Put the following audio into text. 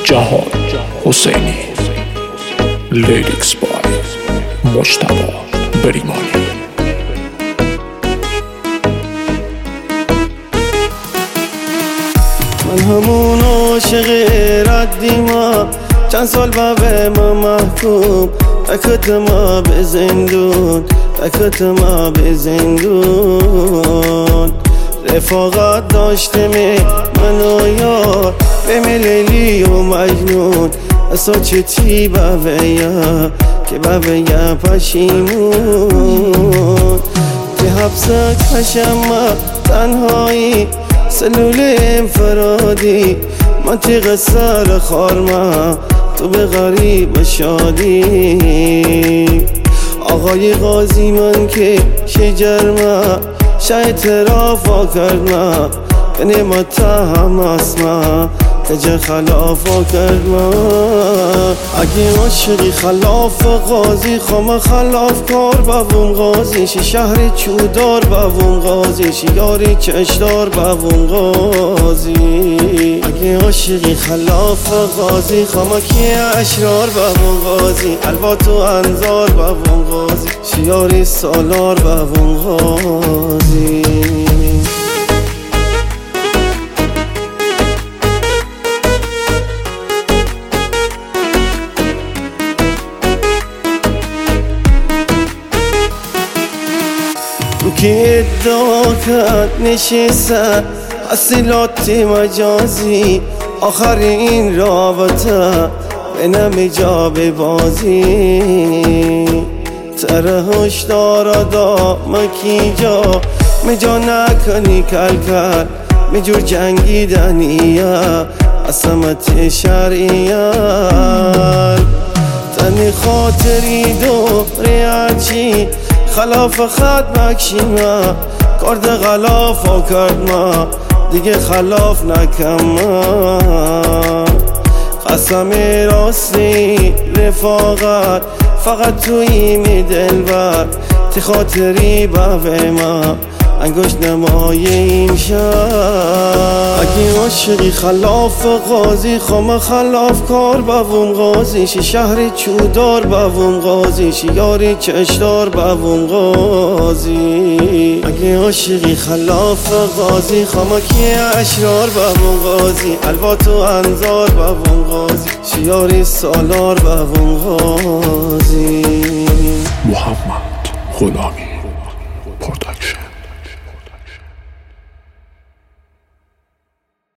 جهاد حسینی، لیریکس بای مجتبی بریمانی. من همون عاشق ردیما، چند سال به ما محکوم، تکت ما به زندون، تکت ما به زندون. رفاقت داشته من و یار به لیلی و مجنون، اصا چی بیا که بیا پشیمون. که حبس کشم تنهایی، سلول انفرادی، منطقه سر خارما، تو به غریب شادی. آقای قاضی من که شجرما، شا اعترافا کردما، به نعمت هم اسما تجه خلافا کردما. اگه عاشقی خلاف قاضی، خما خلاف کار بوم قاضی شی، شهر چودار بوم قاضی شی، یاری چشدار بوم قاضی. اگه عاشقی خلاف قاضی، خما کی اشرار بوم قاضی، البات و انظار بوم قاضی شی، یاری سالار بوم قاضی. که ادعا کرد نشستن حاصلات مجازی، آخرین رابطه به نمی جا به بازی. تره هشدارا دا مکی جا مجا نکنی کل کل، مجور جنگیدنیه عصمت شرعیه. تنی خاطری دوری هرچی خلاف خط مکشیما، کارد غلاف ها کرد ما دیگه خلاف نکم ما. قسم راستی رفاقت فقط توی می دلبر، تی خاطری به ما انگشت نمای این شهر. اگه عاشقی خلاف قاضی، خما خلاف کار بوم قاضی شی، شهر چودار بوم قاضی شی، یاری چشدار بوم قاضی. اگه عاشقی خلاف قاضی، خما کی اشرار بوم قاضی، البات و انظار بوم قاضی شی، یاری سالار بوم قاضی. محمد غلامی.